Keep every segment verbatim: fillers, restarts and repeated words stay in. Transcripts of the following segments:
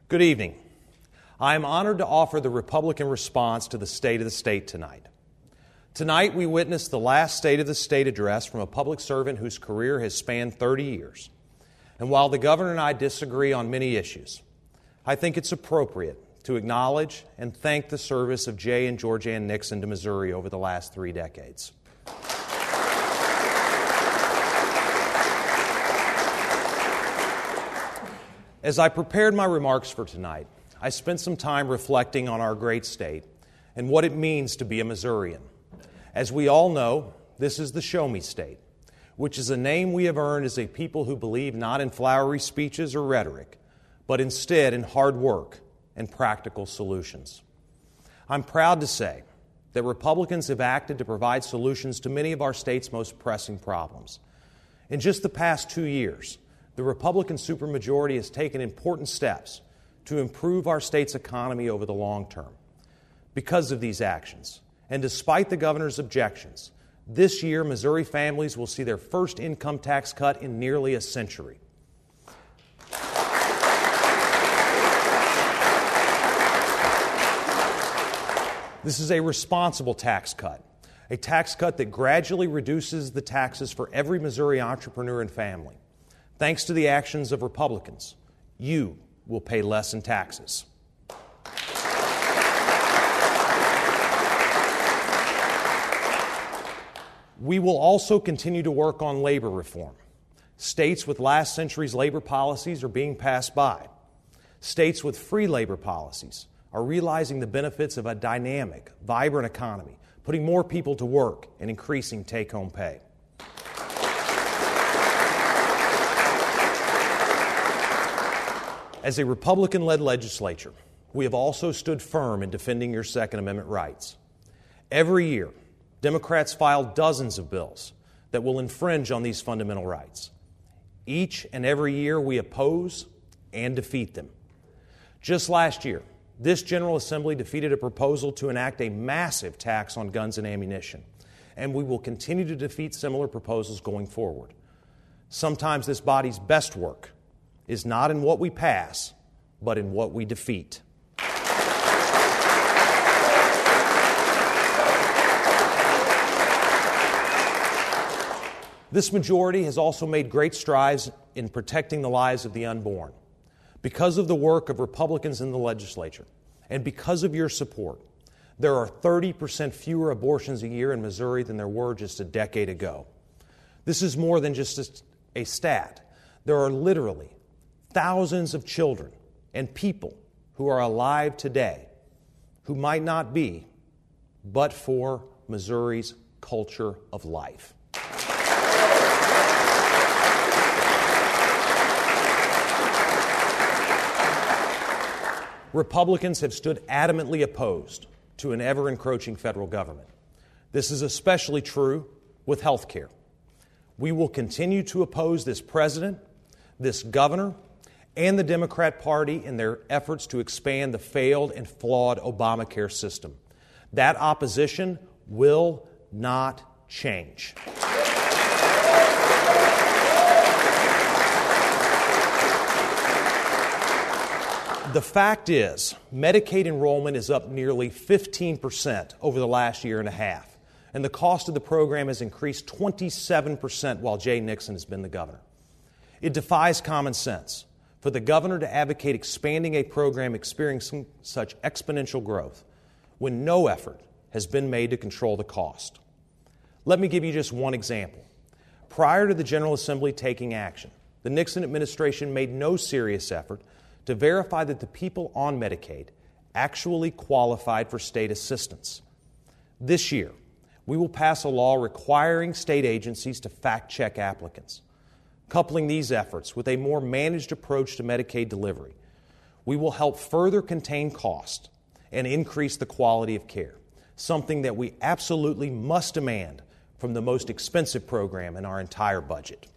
Good evening. I am honored to offer the Republican response to the State of the State tonight. Tonight we witnessed the last State of the State address from a public servant whose career has spanned thirty years. And while the governor and I disagree on many issues, I think it's appropriate to acknowledge and thank the service of Jay and Georgianne Nixon to Missouri over the last three decades. As I prepared my remarks for tonight, I spent some time reflecting on our great state and what it means to be a Missourian. As we all know, this is the Show Me State, which is a name we have earned as a people who believe not in flowery speeches or rhetoric, but instead in hard work and practical solutions. I'm proud to say that Republicans have acted to provide solutions to many of our state's most pressing problems. In just the past two years, the Republican supermajority has taken important steps to improve our state's economy over the long term. Because of these actions, and despite the governor's objections, this year Missouri families will see their first income tax cut in nearly a century. This is a responsible tax cut, a tax cut that gradually reduces the taxes for every Missouri entrepreneur and family. Thanks to the actions of Republicans, you will pay less in taxes. We will also continue to work on labor reform. States with last century's labor policies are being passed by. States with free labor policies are realizing the benefits of a dynamic, vibrant economy, putting more people to work and increasing take-home pay. As a Republican-led legislature, we have also stood firm in defending your Second Amendment rights. Every year, Democrats file dozens of bills that will infringe on these fundamental rights. Each and every year, we oppose and defeat them. Just last year, this General Assembly defeated a proposal to enact a massive tax on guns and ammunition, and we will continue to defeat similar proposals going forward. Sometimes this body's best work is not in what we pass, but in what we defeat. This majority has also made great strides in protecting the lives of the unborn. Because of the work of Republicans in the legislature, and because of your support, there are thirty percent fewer abortions a year in Missouri than there were just a decade ago. This is more than just a, a stat. There are literally thousands of children and people who are alive today who might not be, but for Missouri's culture of life. Republicans have stood adamantly opposed to an ever-encroaching federal government. This is especially true with health care. We will continue to oppose this president, this governor, and the Democrat Party in their efforts to expand the failed and flawed Obamacare system. That opposition will not change. The fact is, Medicaid enrollment is up nearly fifteen percent over the last year and a half, and the cost of the program has increased twenty-seven percent while Jay Nixon has been the governor. It defies common sense for the governor to advocate expanding a program experiencing such exponential growth when no effort has been made to control the cost. Let me give you just one example. Prior to the General Assembly taking action, the Nixon administration made no serious effort to verify that the people on Medicaid actually qualified for state assistance. This year, we will pass a law requiring state agencies to fact-check applicants. Coupling these efforts with a more managed approach to Medicaid delivery, we will help further contain cost and increase the quality of care, something that we absolutely must demand from the most expensive program in our entire budget.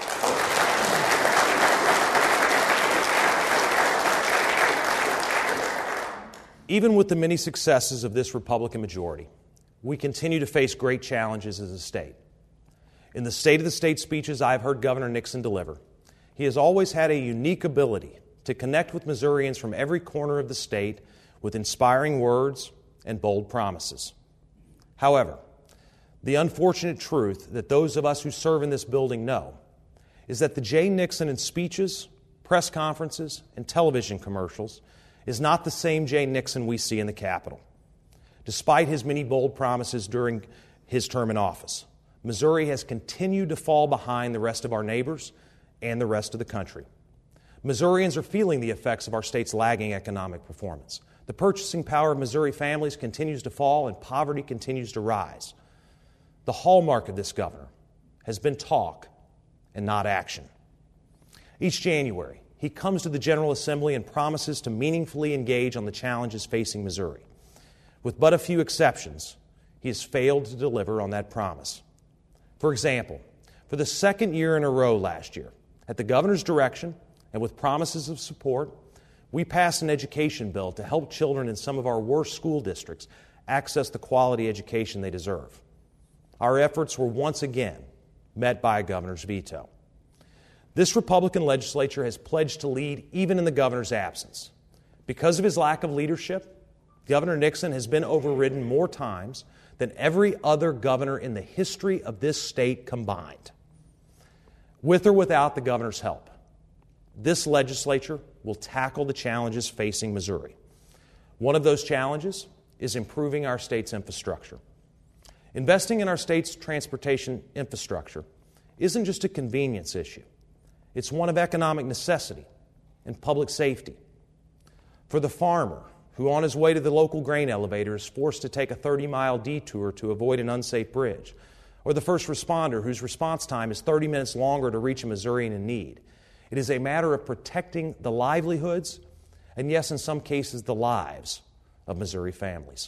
Even with the many successes of this Republican majority, we continue to face great challenges as a state. In the State of the State speeches I've heard Governor Nixon deliver, he has always had a unique ability to connect with Missourians from every corner of the state with inspiring words and bold promises. However, the unfortunate truth that those of us who serve in this building know is that the Jay Nixon in speeches, press conferences, and television commercials is not the same Jay Nixon we see in the Capitol. Despite his many bold promises during his term in office, Missouri has continued to fall behind the rest of our neighbors and the rest of the country. Missourians are feeling the effects of our state's lagging economic performance. The purchasing power of Missouri families continues to fall and poverty continues to rise. The hallmark of this governor has been talk and not action. Each January, he comes to the General Assembly and promises to meaningfully engage on the challenges facing Missouri. With but a few exceptions, he has failed to deliver on that promise. For example, for the second year in a row last year, at the governor's direction and with promises of support, we passed an education bill to help children in some of our worst school districts access the quality education they deserve. Our efforts were once again met by a governor's veto. This Republican legislature has pledged to lead even in the governor's absence. Because of his lack of leadership, Governor Nixon has been overridden more times than every other governor in the history of this state combined. With or without the governor's help, this legislature will tackle the challenges facing Missouri. One of those challenges is improving our state's infrastructure. Investing in our state's transportation infrastructure isn't just a convenience issue. It's one of economic necessity and public safety. For the farmer who on his way to the local grain elevator is forced to take a thirty-mile detour to avoid an unsafe bridge, or the first responder whose response time is thirty minutes longer to reach a Missourian in need, it is a matter of protecting the livelihoods and, yes, in some cases, the lives of Missouri families.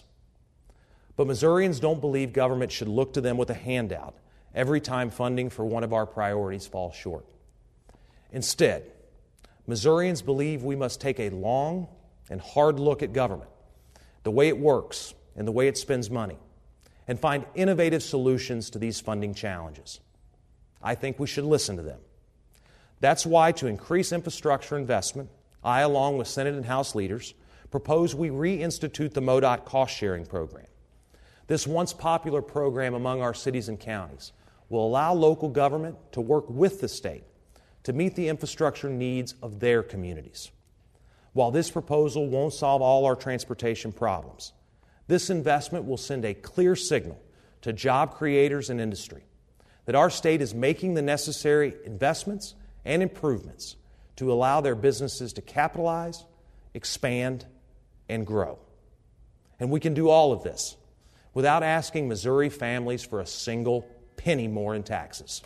But Missourians don't believe government should look to them with a handout every time funding for one of our priorities falls short. Instead, Missourians believe we must take a long and hard look at government, the way it works and the way it spends money, and find innovative solutions to these funding challenges. I think we should listen to them. That's why, to increase infrastructure investment, I, along with Senate and House leaders, propose we reinstitute the MoDOT cost-sharing program. This once popular program among our cities and counties will allow local government to work with the state to meet the infrastructure needs of their communities. While this proposal won't solve all our transportation problems, this investment will send a clear signal to job creators and industry that our state is making the necessary investments and improvements to allow their businesses to capitalize, expand, and grow. And we can do all of this without asking Missouri families for a single penny more in taxes.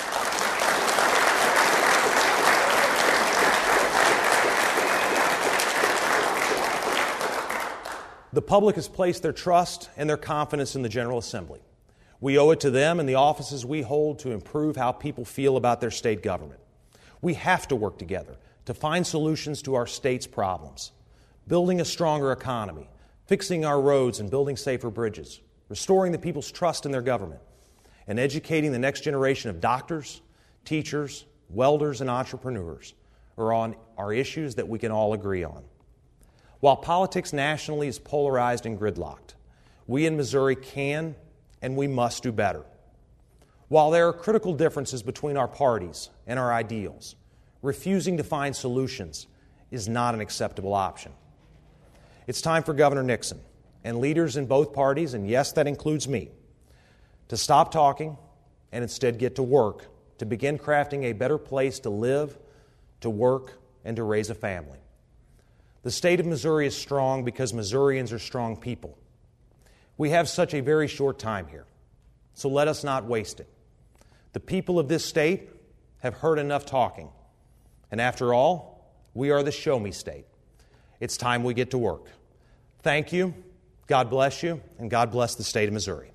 The public has placed their trust and their confidence in the General Assembly. We owe it to them and the offices we hold to improve how people feel about their state government. We have to work together to find solutions to our state's problems, building a stronger economy, fixing our roads and building safer bridges, restoring the people's trust in their government, and educating the next generation of doctors, teachers, welders, and entrepreneurs are on are issues that we can all agree on. While politics nationally is polarized and gridlocked, we in Missouri can and we must do better. While there are critical differences between our parties and our ideals, refusing to find solutions is not an acceptable option. It's time for Governor Nixon and leaders in both parties, and yes, that includes me, to stop talking and instead get to work to begin crafting a better place to live, to work, and to raise a family. The state of Missouri is strong because Missourians are strong people. We have such a very short time here, so let us not waste it. The people of this state have heard enough talking, and after all, we are the show me state. It's time we get to work. Thank you, God bless you, and God bless the state of Missouri.